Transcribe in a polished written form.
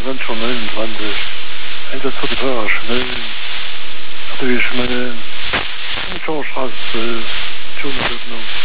sind schon 29. Einsatz für die Feuer Schmellen. Natürlich Schmellen. Schaustraße 12. Schöne Öffnung.